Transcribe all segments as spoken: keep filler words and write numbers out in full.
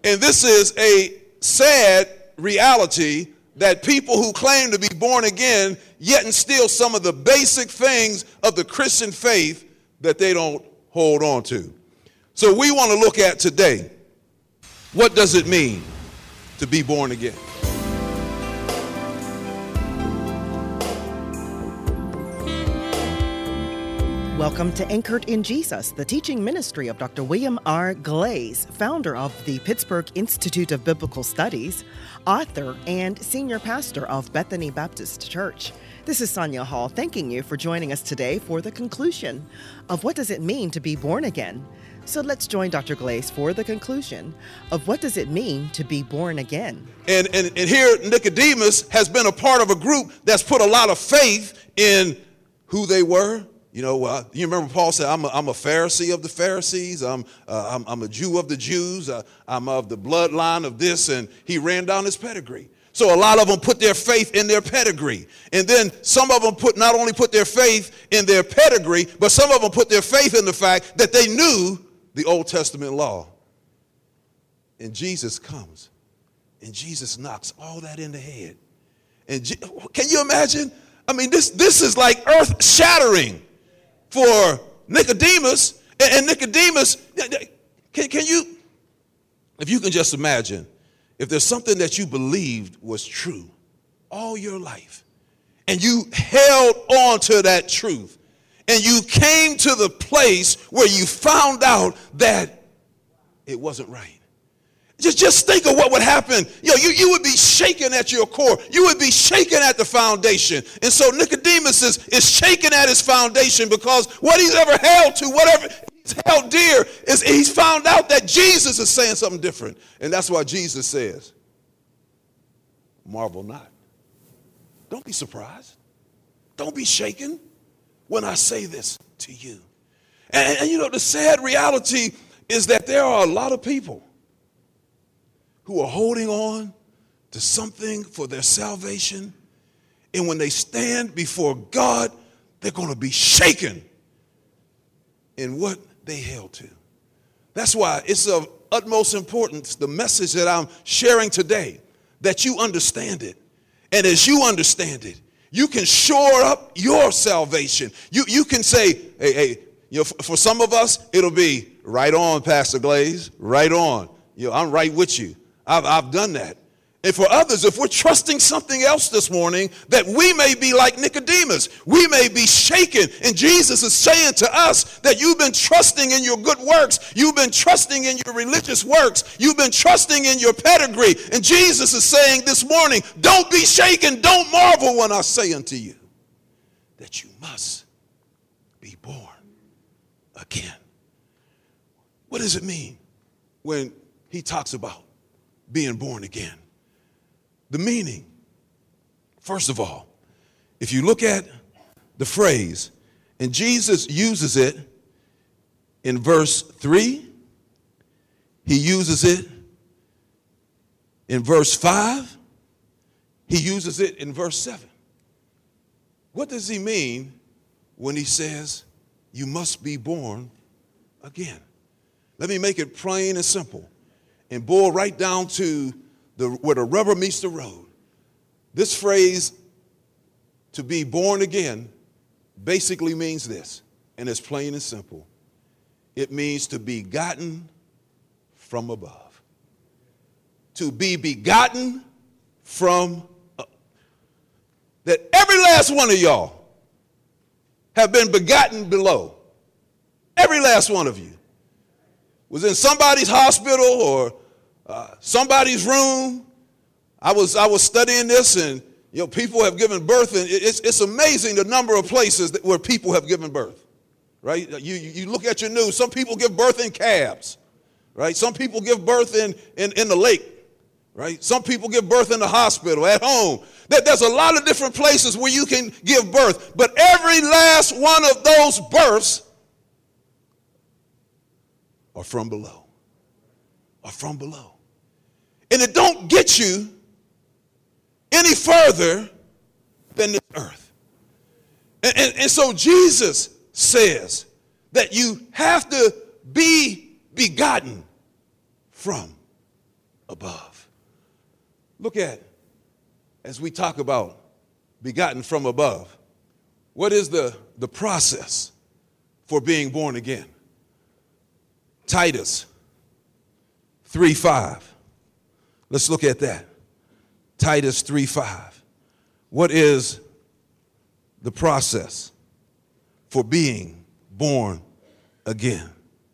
And this is a sad reality that people who claim to be born again yet instill some of the basic things of the Christian faith that they don't hold on to. So we want to look at today, what does it mean to be born again? Welcome to Anchored in Jesus, the teaching ministry of Doctor William R. Glaze, founder of the Pittsburgh Institute of Biblical Studies, author, and senior pastor of Bethany Baptist Church. This is Sonia Hall thanking you for joining us today for the conclusion of what does it mean to be born again. So let's join Doctor Glaze for the conclusion of what does it mean to be born again. And, and, and here Nicodemus has been a part of a group that's put a lot of faith in who they were. You know, uh, you remember Paul said, I'm a, I'm a Pharisee of the Pharisees. I'm, uh, I'm, I'm a Jew of the Jews. Uh, I'm of the bloodline of this. And he ran down his pedigree. So a lot of them put their faith in their pedigree. And then some of them put not only put their faith in their pedigree, but some of them put their faith in the fact that they knew the Old Testament law. And Jesus comes. And Jesus knocks all that in the head. And Je- can you imagine? I mean, this, this is like earth-shattering for Nicodemus. And, and Nicodemus, can, can you, if you can just imagine, if there's something that you believed was true all your life, and you held on to that truth, and you came to the place where you found out that it wasn't right. Just, just think of what would happen. You know, you, you would be shaken at your core. You would be shaken at the foundation. And so Nicodemus is, is shaken at his foundation because what he's ever held to, whatever he's held dear, is he's found out that Jesus is saying something different. And that's why Jesus says, marvel not. Don't be surprised. Don't be shaken when I say this to you. And, and you know, the sad reality is that there are a lot of people who are holding on to something for their salvation. And when they stand before God, they're going to be shaken in what they held to. That's why it's of utmost importance, the message that I'm sharing today, that you understand it. And as you understand it, you can shore up your salvation. You, you can say, hey, hey, you know, for, for some of us, it'll be right on, Pastor Glaze, right on. You know, I'm right with you. I've, I've done that. And for others, if we're trusting something else this morning, that we may be like Nicodemus. We may be shaken. And Jesus is saying to us that you've been trusting in your good works. You've been trusting in your religious works. You've been trusting in your pedigree. And Jesus is saying this morning, don't be shaken. Don't marvel when I say unto you that you must be born again. What does it mean when he talks about being born again? The meaning, first of all, if you look at the phrase, and Jesus uses it in verse three, he uses it in verse five, he uses it in verse seven. What does he mean when he says, you must be born again? Let me make it plain and simple and boil right down to the, where the rubber meets the road. This phrase, to be born again, basically means this, and it's plain and simple. It means to be begotten from above. To be begotten from uh, that every last one of y'all have been begotten below. Every last one of you was in somebody's hospital or uh, somebody's room. I was I was studying this, and you know, people have given birth, and it's it's amazing the number of places that, where people have given birth. Right? You you look at your news. Some people give birth in cabs. Right? Some people give birth in in, in the lake. Right? Some people give birth in the hospital, at home. There's a lot of different places where you can give birth, but every last one of those births are from below. Are from below. And it don't get you any further than this earth. And, and, and so Jesus says that you have to be begotten from above. Look at, as we talk about begotten from above, what is the, the process for being born again? Titus three five. Let's look at that. Titus three five. What is the process for being born again?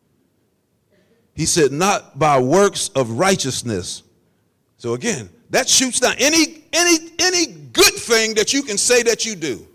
He said, not by works of righteousness. So again, that shoots down any any any good thing that you can say that you do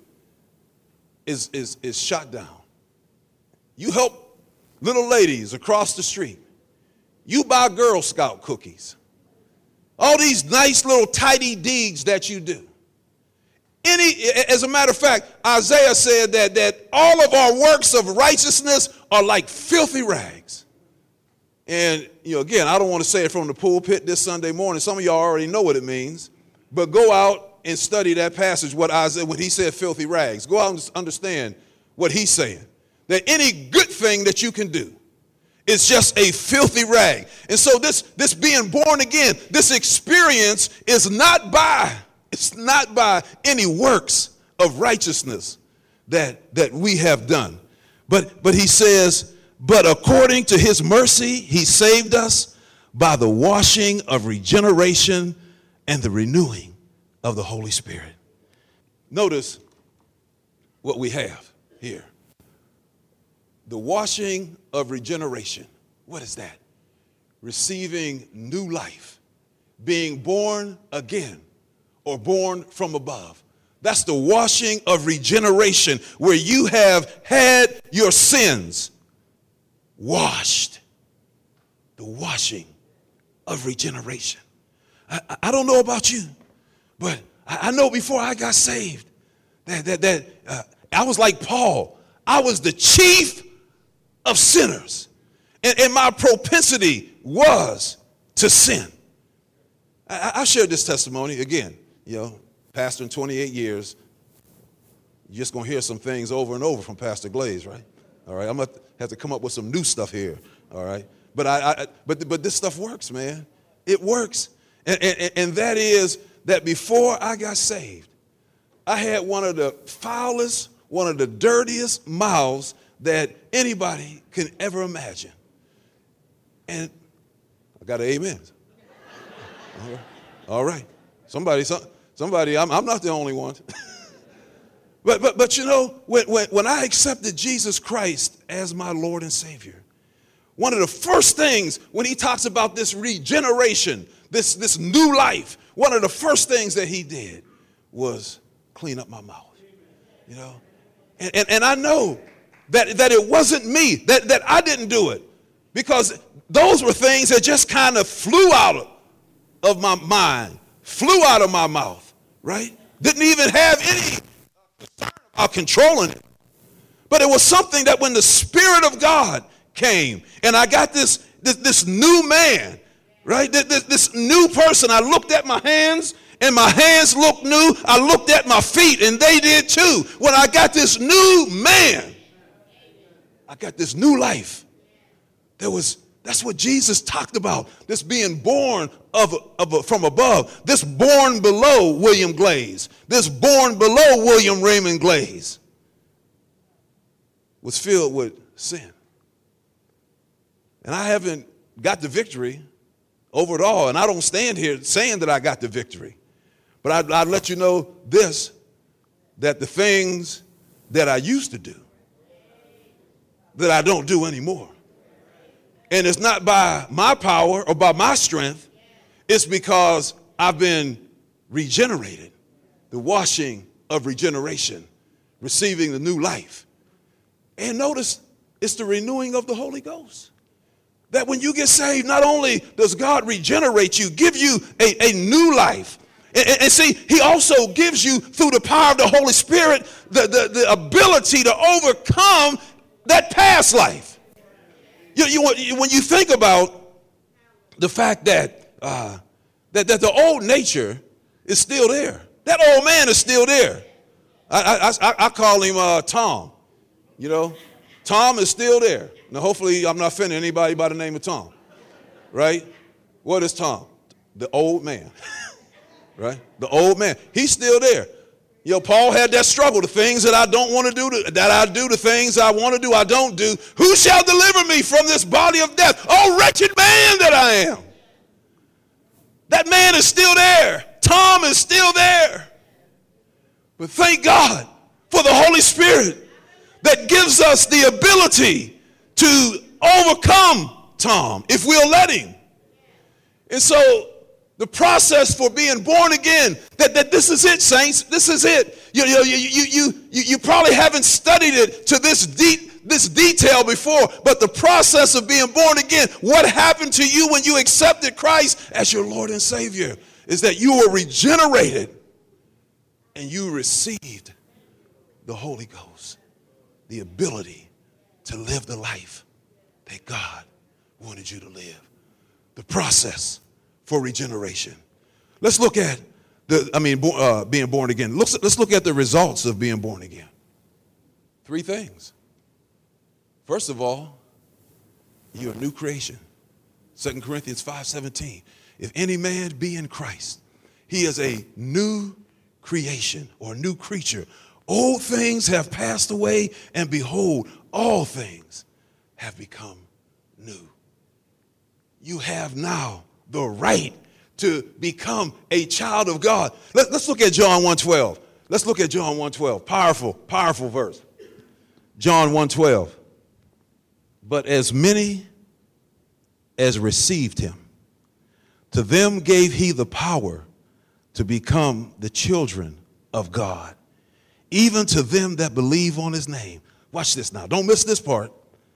is is is shot down. You help little ladies across the street. You buy Girl Scout cookies. All these nice little tidy deeds that you do. Any, as a matter of fact, Isaiah said that, that all of our works of righteousness are like filthy rags. And, you know, again, I don't want to say it from the pulpit this Sunday morning. Some of y'all already know what it means. But go out and study that passage, what Isaiah, when he said filthy rags. Go out and understand what he's saying. That any good thing that you can do is just a filthy rag. And so this, this being born again, this experience is not by, it's not by any works of righteousness that, that we have done. But, but he says, but according to his mercy, he saved us by the washing of regeneration and the renewing of the Holy Spirit. Notice what we have here. The washing of regeneration. What is that? Receiving new life, being born again or born from above. That's the washing of regeneration, where you have had your sins washed. The washing of regeneration. I, I don't know about you, but I, I know before I got saved that, that, that uh, I was like Paul. I was the chief of sinners. And, and my propensity was to sin. I, I shared this testimony again, you know, pastoring twenty-eight years. You're just going to hear some things over and over from Pastor Glaze, right? All right, I'm going to have to come up with some new stuff here, all right? But I, I but but this stuff works, man. It works. And, and, and that is that before I got saved, I had one of the foulest, one of the dirtiest mouths that anybody can ever imagine. And I got an amen. All right. All right. Somebody, some, somebody, I'm, I'm not the only one. but, but, but you know, when, when, when I accepted Jesus Christ as my Lord and Savior, one of the first things when he talks about this regeneration, this, this new life, one of the first things that he did was clean up my mouth, you know. And, and, and I know that, that it wasn't me, that, that I didn't do it, because those were things that just kind of flew out of, of my mind, flew out of my mouth, right? Didn't even have any concern about controlling it. But it was something that when the Spirit of God came and I got this, this, this new man, right? This, this new person, I looked at my hands and my hands looked new. I looked at my feet and they did too. When I got this new man, I got this new life. There was, that's what Jesus talked about. This being born of, of from above. This born below William Glaze. This born below William Raymond Glaze was filled with sin. And I haven't got the victory over it all. And I don't stand here saying that I got the victory. But I'd, I'd let you know this, that the things that I used to do, that I don't do anymore. And it's not by my power or by my strength. It's because I've been regenerated. The washing of regeneration, receiving the new life. And notice, it's the renewing of the Holy Ghost. That when you get saved, not only does God regenerate you, give you a, a new life. And, and, and see, he also gives you, through the power of the Holy Spirit, the, the, the ability to overcome that past life. You, you, when you think about the fact that, uh, that, that the old nature is still there. That old man is still there. I, I, I, I call him uh, Tom. You know, Tom is still there. Now, hopefully, I'm not offending anybody by the name of Tom, right? What is Tom? The old man, right? The old man. He's still there. You know, Paul had that struggle. The things that I don't want to do, that I do, the things I want to do, I don't do. Who shall deliver me from this body of death? Oh, wretched man that I am. That man is still there. Tom is still there. But thank God for the Holy Spirit that gives us the ability to overcome Tom if we'll let him. And so the process for being born again, that, that this is it, saints. This is it. You, you, you, you, you, you probably haven't studied it to this deep, this detail before, but the process of being born again, what happened to you when you accepted Christ as your Lord and Savior, is that you were regenerated and you received the Holy Ghost, the ability to live the life that God wanted you to live. The process for regeneration. Let's look at the, I mean, uh, being born again. Let's, let's look at the results of being born again. Three things. First of all, you're a new creation. Second Corinthians five seventeen. If any man be in Christ, he is a new creation or new creature. Old things have passed away, and behold, all things have become new. You have now the right to become a child of God. Let, let's look at John one twelve. Let's look at John one twelve. Powerful, powerful verse. John one twelve. But as many as received him, to them gave he the power to become the children of God, even to them that believe on his name. Watch this now. Don't miss this part.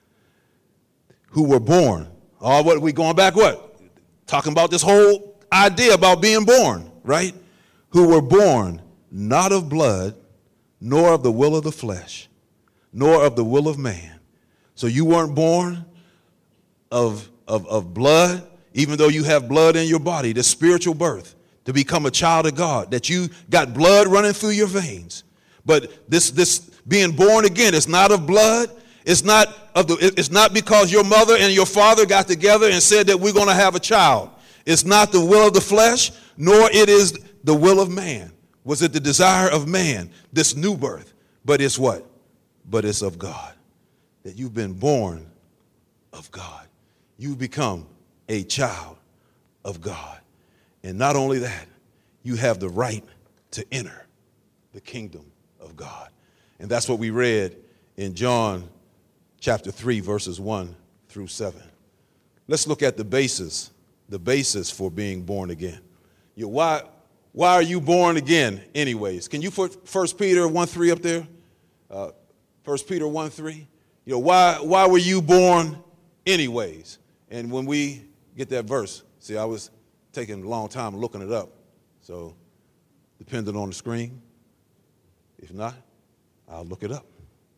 Who were born. Oh, what we going back what? Talking about this whole idea about being born, right? Who were born not of blood, nor of the will of the flesh, nor of the will of man. So you weren't born of, of, of blood, even though you have blood in your body, the spiritual birth, to become a child of God, that you got blood running through your veins. But this, this being born again, it's not of blood. It's not of the, it's not because your mother and your father got together and said that we're going to have a child. It's not the will of the flesh, nor it is the will of man. Was it the desire of man, this new birth? But it's what? But it's of God. That you've been born of God. You've become a child of God. And not only that, you have the right to enter the kingdom of God. And that's what we read in John chapter three, verses one through seven. Let's look at the basis, the basis for being born again. You know, why, why are you born again anyways? Can you put First Peter one three up there? Uh, First Peter one three. You know, why, why were you born anyways? And when we get that verse, see, I was taking a long time looking it up. So depending on the screen, if not, I'll look it up.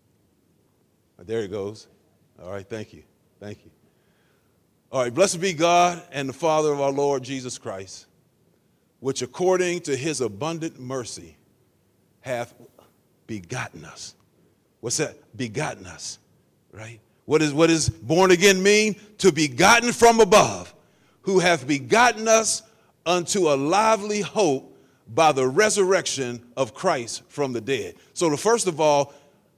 There it goes. All right, thank you. Thank you. All right, blessed be God and the Father of our Lord Jesus Christ, which according to his abundant mercy hath begotten us. What's that? Begotten us, right? What is, what does born again mean? To be begotten from above, who hath begotten us unto a lively hope by the resurrection of Christ from the dead. So the first of all,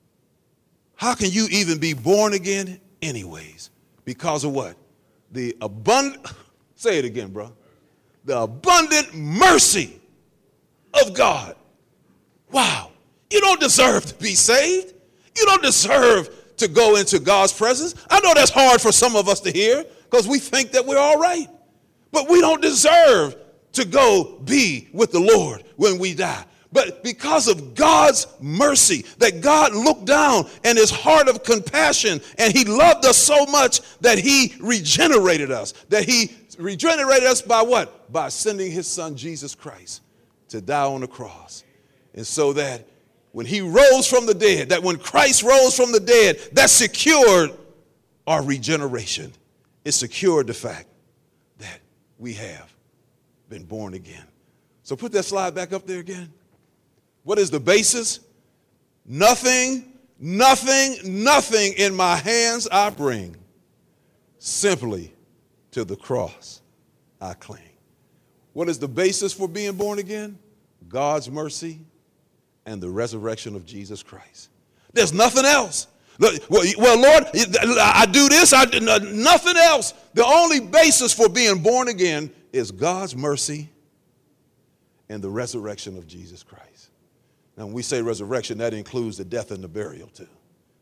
how can you even be born again anyways? Because of what? The abundant, say it again, bro. The abundant mercy of God. Wow. You don't deserve to be saved. You don't deserve to go into God's presence. I know that's hard for some of us to hear because we think that we're all right. But we don't deserve to go be with the Lord when we die. But because of God's mercy, that God looked down and his heart of compassion, and he loved us so much that he regenerated us. That he regenerated us by what? By sending his son Jesus Christ to die on the cross. And so that when he rose from the dead, that when Christ rose from the dead, that secured our regeneration. It secured the fact that we have been born again. So put that slide back up there again. What is the basis? Nothing, nothing, nothing in my hands I bring. Simply to the cross I cling. What is the basis for being born again? God's mercy and the resurrection of Jesus Christ. There's nothing else. Well, Lord, I do this, I do nothing else. The only basis for being born again is God's mercy and the resurrection of Jesus Christ. Now, when we say resurrection, that includes the death and the burial too.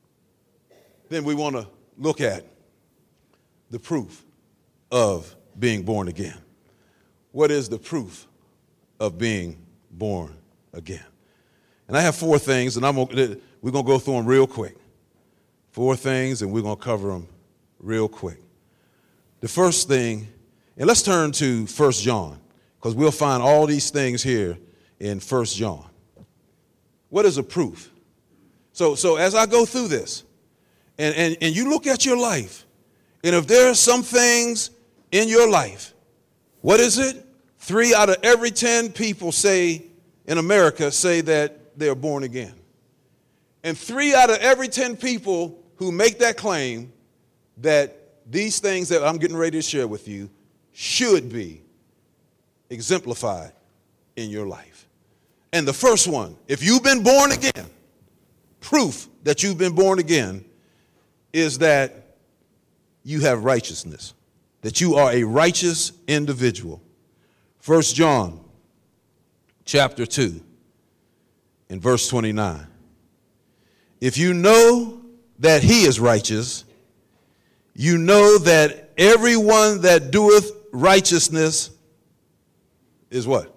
Then we want to look at the proof of being born again. What is the proof of being born again? And I have four things, and I'm gonna, we're going to go through them real quick. Four things, and we're going to cover them real quick. The first thing, and let's turn to First John, because we'll find all these things here in First John. What is a proof? So, so as I go through this, and, and, and you look at your life, and if there are some things in your life, what is it? Three out of every ten people say in America say that they're born again. And three out of every ten people who make that claim that these things that I'm getting ready to share with you should be exemplified in your life. And the first one, if you've been born again, proof that you've been born again is that you have righteousness, that you are a righteous individual. First John chapter two and verse twenty-nine. If you know that he is righteous, you know that everyone that doeth righteousness is what?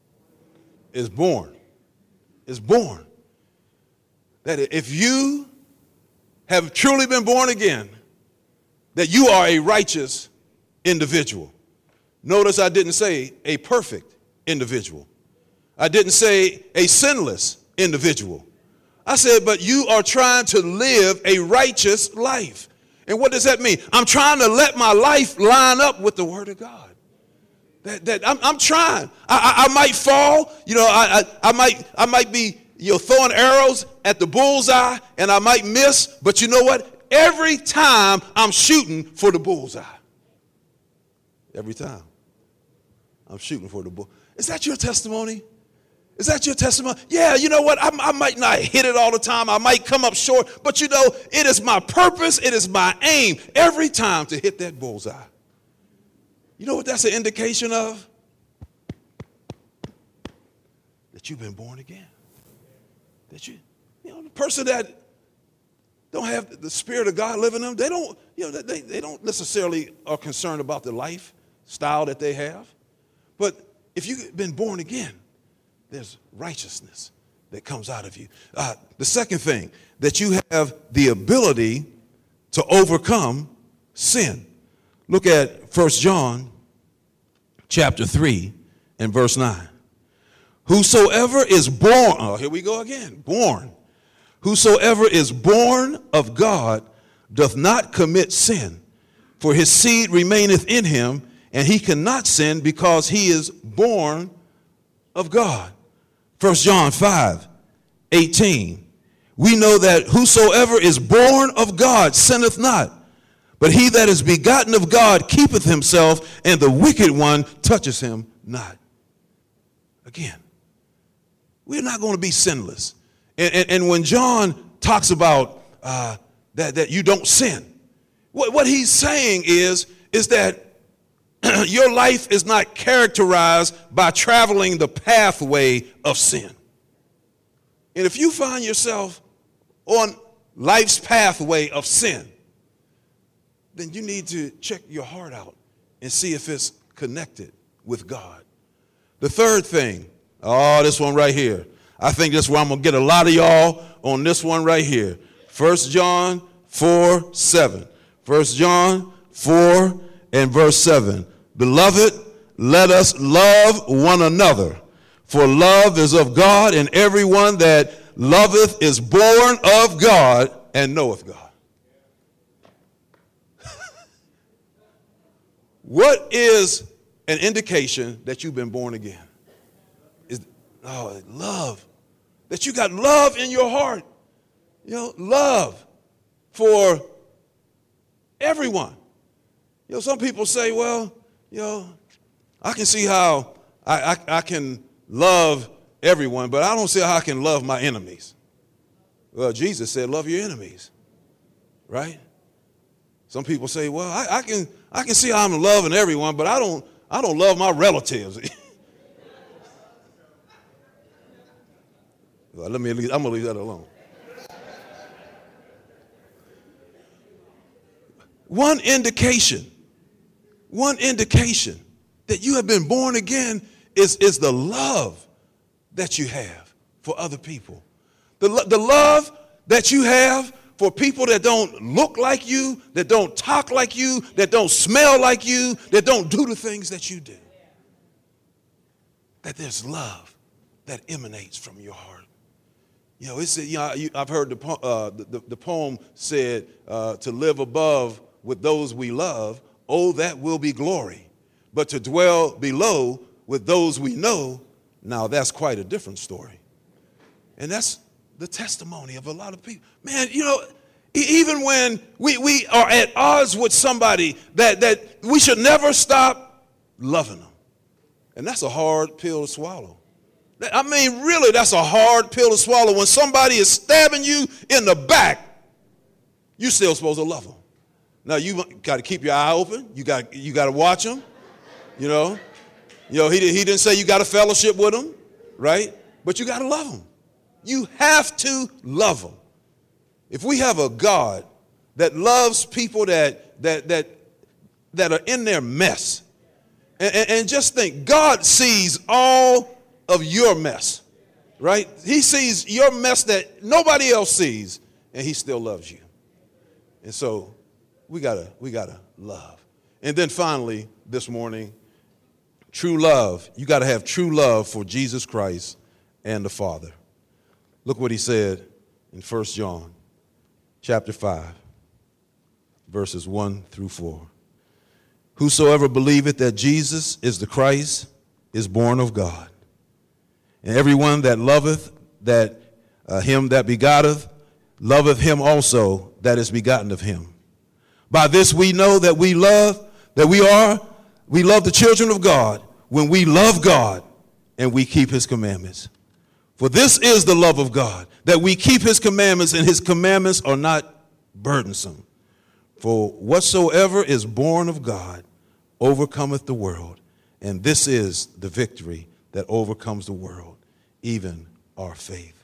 Is born. Is born. That if you have truly been born again, that you are a righteous individual. Notice I didn't say a perfect individual. I didn't say a sinless individual. I said, but you are trying to live a righteous life. And what does that mean? I'm trying to let my life line up with the Word of God. That, that I'm, I'm trying. I, I, I might fall. You know, I, I, I might I might be you know throwing arrows at the bullseye, and I might miss. But you know what? Every time I'm shooting for the bullseye. Every time I'm shooting for the bull. Is that your testimony? Is that your testimony? Yeah, you know what? I, I might not hit it all the time. I might come up short. But you know, it is my purpose. It is my aim every time to hit that bullseye. You know what that's an indication of? That you've been born again. That you, you know, the person that don't have the Spirit of God living in them, they don't, you know, they, they don't necessarily are concerned about the lifestyle that they have. But if you've been born again, there's righteousness that comes out of you. Uh, the second thing, that you have the ability to overcome sin. Look at First John chapter three and verse nine. Whosoever is born, oh, here we go again, born. Whosoever is born of God doth not commit sin, for his seed remaineth in him, and he cannot sin because he is born of God. First John five, eighteen. We know that whosoever is born of God sinneth not, but he that is begotten of God keepeth himself, and the wicked one touches him not. Again, we're not going to be sinless. And, and, and when John talks about uh, that, that you don't sin, what, what he's saying is, is that your life is not characterized by traveling the pathway of sin. And if you find yourself on life's pathway of sin, then you need to check your heart out and see if it's connected with God. The third thing, oh, this one right here. I think this is where I'm going to get a lot of y'all on this one right here. First John four, seven. First John four and verse seven. Beloved, let us love one another, for love is of God, and everyone that loveth is born of God and knoweth God. What is an indication that you've been born again? Is oh, love. That you got love in your heart. You know, love for everyone. You know, some people say, well, you know, I can see how I, I, I can love everyone, but I don't see how I can love my enemies. Well, Jesus said, love your enemies, right? Some people say, well, I, I can I can see how I'm loving everyone, but I don't I don't love my relatives. Well, let me leave, I'm gonna leave that alone. One indication, one indication that you have been born again is, is the love that you have for other people. The, the love that you have for people that don't look like you, that don't talk like you, that don't smell like you, that don't do the things that you do. That there's love that emanates from your heart. You know, it's, you know I've heard the, uh, the, the poem said, uh, to live above with those we love, oh, that will be glory. But to dwell below with those we know, now that's quite a different story. And that's the testimony of a lot of people. Man, you know, even when we, we are at odds with somebody, that, that we should never stop loving them. And that's a hard pill to swallow. I mean, really, that's a hard pill to swallow. When somebody is stabbing you in the back, you're still supposed to love them. Now, you got to keep your eye open. You got you got to watch them, you know. You know, he, he didn't say you got to fellowship with them, right? But you got to love them. You have to love them. If we have a God that loves people that that that that are in their mess, and, and, and just think, God sees all of your mess, right? He sees your mess that nobody else sees, and he still loves you. And so we gotta we gotta love. And then finally, this morning, true love. You got to have true love for Jesus Christ and the Father. Look what he said in First John chapter five, verses one through four. Whosoever believeth that Jesus is the Christ is born of God. And everyone that loveth that uh, him that begotteth, loveth him also that is begotten of him. By this we know that we love, that we are, we love the children of God, when we love God and we keep his commandments. For this is the love of God, that we keep his commandments, and his commandments are not burdensome. For whatsoever is born of God overcometh the world, and this is the victory that overcomes the world, even our faith.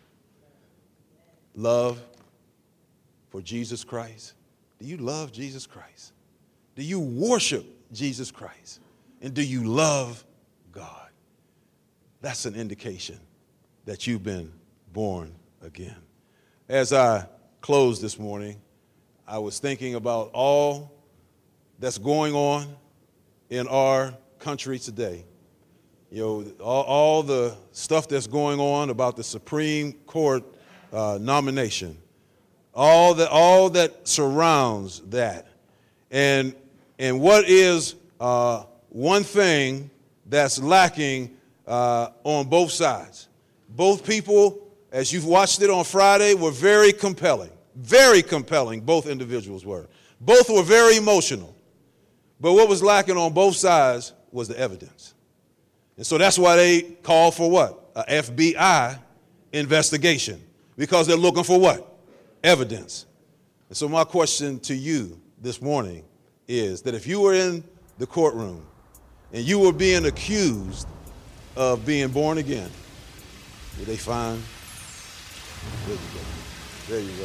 Love for Jesus Christ. Do you love Jesus Christ? Do you worship Jesus Christ? And do you love God? That's an indication that you've been born again. As I close this morning, I was thinking about all that's going on in our country today. You know, all, all the stuff that's going on about the Supreme Court uh, nomination, all that, all that surrounds that. And, and what is uh, one thing that's lacking uh, on both sides? Both people, as you've watched it on Friday, were very compelling. Very compelling, both individuals were. Both were very emotional. But what was lacking on both sides was the evidence. And so that's why they called for what? A F B I investigation. Because they're looking for what? Evidence. And so my question to you this morning is that if you were in the courtroom and you were being accused of being born again, would they find? There you go. There you go.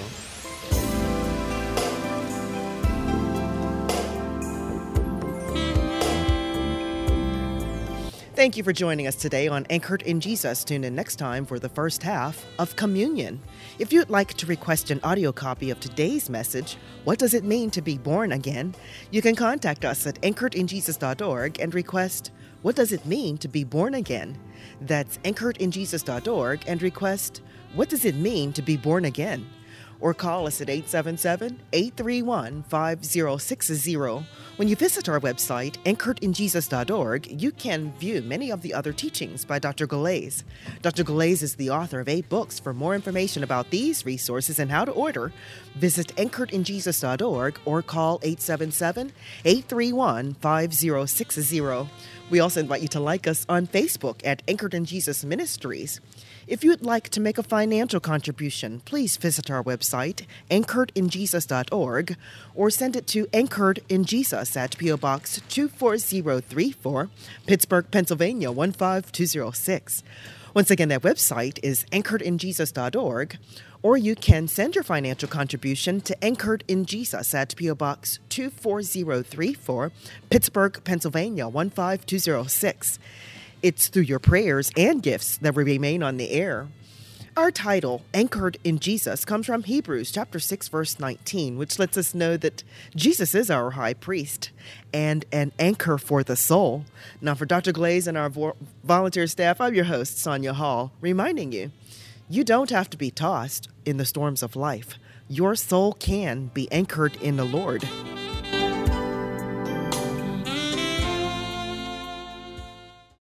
Thank you for joining us today on Anchored in Jesus. Tune in next time for the first half of Communion. If you'd like to request an audio copy of today's message, What Does It Mean to Be Born Again?, you can contact us at anchored in jesus dot org and request, What Does It Mean to Be Born Again? That's anchored in jesus dot org and request, What Does It Mean to Be Born Again? Or call us at eight seven seven, eight three one, five zero six zero. When you visit our website, anchored in jesus dot org, you can view many of the other teachings by Doctor Galais. Doctor Galais is the author of eight books. For more information about these resources and how to order, visit anchored in jesus dot org or call eight seven seven, eight three one, five zero six zero. We also invite you to like us on Facebook at Anchored in Jesus Ministries. If you would like to make a financial contribution, please visit our website, anchored in jesus dot org, or send it to Anchored in Jesus at P O Box two four zero three four, Pittsburgh, Pennsylvania one five two zero six. Once again, that website is anchored in jesus dot org, or you can send your financial contribution to Anchored in Jesus at P O Box two four zero three four, Pittsburgh, Pennsylvania one five two zero six. It's through your prayers and gifts that we remain on the air. Our title, Anchored in Jesus, comes from Hebrews chapter six, verse nineteen, which lets us know that Jesus is our high priest and an anchor for the soul. Now, for Doctor Glaze and our vo- volunteer staff, I'm your host, Sonia Hall, reminding you, you don't have to be tossed in the storms of life. Your soul can be anchored in the Lord.